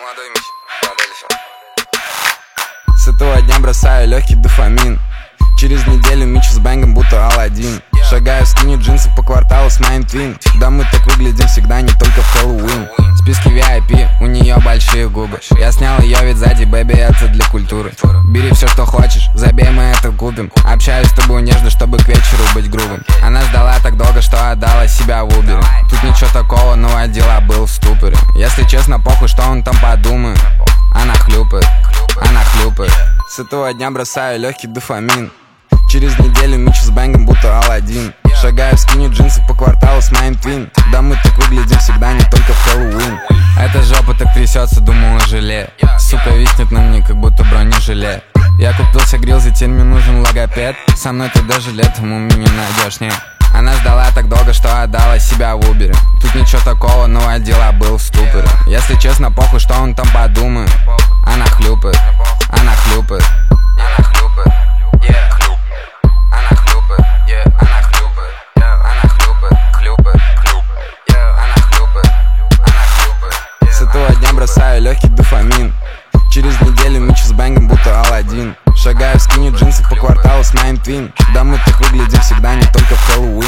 молодой Мич, дальше. С этого дня бросаю легкий дофамин. Через неделю Мичу с бэнгом будто Аладдин. Шагаю в скине джинсов по кварталу с моим твин. Да мы так выглядим всегда, не только в Хэллоуин. В списке VIP у нее большие губы. Я снял ее ведь сзади, бэби, это для культуры. Бери все, что хочешь, забей, мы это купим. Общаюсь с тобой нежно, чтобы к вечеру быть грубым. Она ждала так долго, что отдала себя в Uber. Тут ничего такого, но от дела был в ступоре. Если честно, похуй, что он там подумает. Она хлюпает, она хлюпает. С этого дня бросаю легкий дофамин. Через неделю Мичу с бэнгом будто Аладдин. Шагаю в скине джинсов по кварталу с моим твин. Да мы так выглядим всегда, не только в Хэллоуин. Эта жопа так трясется, думаю, желе. Сука виснет на мне, как будто бронежилет. Я купился грилзи, теперь мне нужен логопед. Со мной ты даже летом у меня найдешь, нет. Она ждала так долго, что отдала себя в Uber. Тут ничего такого, но от дела был в ступоре. Если честно, похуй, что он там подумает. Она хлюпает, она хлюпает. Она хлюпает, она хлюпает, она хлюпает, она хлюпает, хлюпает, она хлюпает, она хлюпает. С этого дня бросаю легкий дофамин. Через неделю Мичу с бэнгом будто Аладдин. Шагаю в скине джинсов по кварталу с моим твин. Да мы так выглядим всегда, не только в Хэллоуин.